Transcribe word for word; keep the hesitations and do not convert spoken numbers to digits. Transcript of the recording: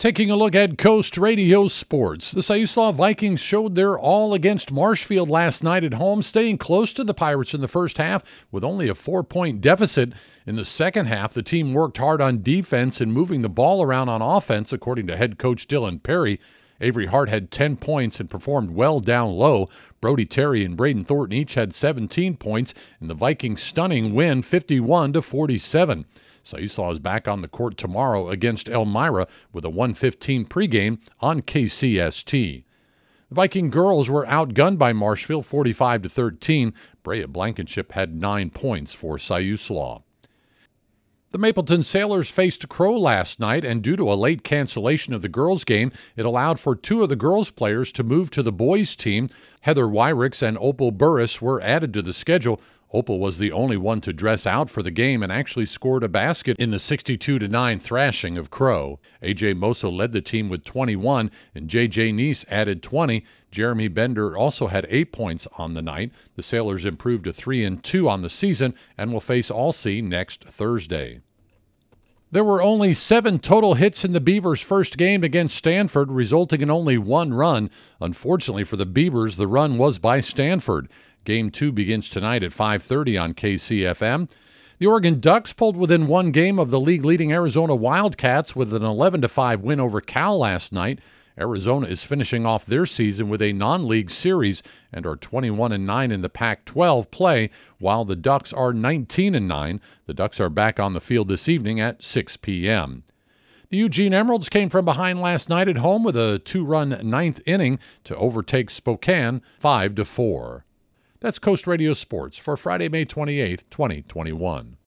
Taking a look at Coast Radio Sports, the Siuslaw Vikings showed their all against Marshfield last night at home, staying close to the Pirates in the first half with only a four-point deficit. In the second half, the team worked hard on defense and moving the ball around on offense, according to head coach Dylan Perry. Avery Hart had ten points and performed well down low. Brody Terry and Braden Thornton each had seventeen points in the Vikings' stunning win, fifty-one to forty-seven. Siuslaw is back on the court tomorrow against Elmira with a one fifteen pregame on K C S T. The Viking girls were outgunned by Marshfield forty-five to thirteen. Brea Blankenship had nine points for Siuslaw. The Mapleton Sailors faced Crow last night, and due to a late cancellation of the girls' game, it allowed for two of the girls' players to move to the boys' team. Heather Wyricks and Opal Burris were added to the schedule. Opal was the only one to dress out for the game and actually scored a basket in the sixty-two to nine thrashing of Crow. A J Moso led the team with twenty-one, and J J Neese added twenty. Jeremy Bender also had eight points on the night. The Sailors improved to three and two on the season and will face Alsea next Thursday. There were only seven total hits in the Beavers' first game against Stanford, resulting in only one run. Unfortunately for the Beavers, the run was by Stanford. Game two begins tonight at five thirty on K C F M. The Oregon Ducks pulled within one game of the league-leading Arizona Wildcats with an eleven to five win over Cal last night. Arizona is finishing off their season with a non-league series and are twenty-one and nine in the Pac twelve play, while the Ducks are nineteen and nine. The Ducks are back on the field this evening at six p.m. The Eugene Emeralds came from behind last night at home with a two-run ninth inning to overtake Spokane five to four. That's Coast Radio Sports for Friday, May twenty-eighth, twenty twenty-one.